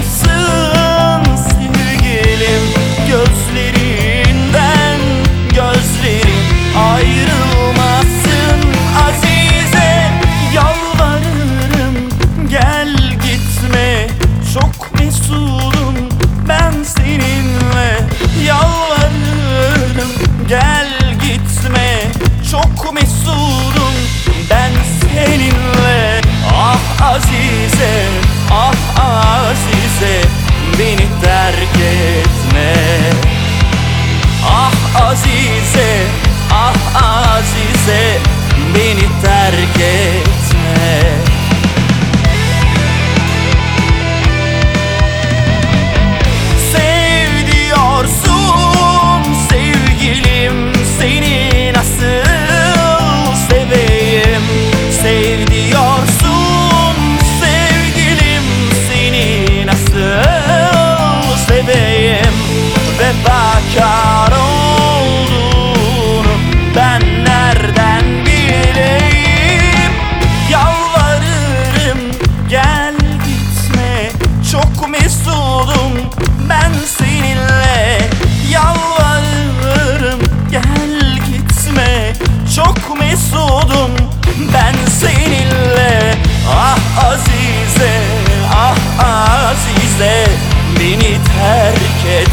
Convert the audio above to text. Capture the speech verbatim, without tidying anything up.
ayrılmasın sevgilim. Gözlerinden gözlerim ayrılmasın Azize. Yalvarırım gel gitme, çok mesudum ben seninle. Yalvarırım gel gitme, çok mesudum ben seninle. Ah Azize, ah Azize, beni terk etme. Ah Azize, ah Azize, beni terk etme. Sev diyorsun sevgilim, seni nasıl seveyim? Sev diyorsun sevgilim, seni nasıl seveyim? Vefakar olduğunu ben nereden bileyim? Yalvarırım gel gitme, çok mesudum ben seninle. Yalvarırım gel gitme, çok mesudum ben seninle. Ah Azize, ah Azize, beni terk et.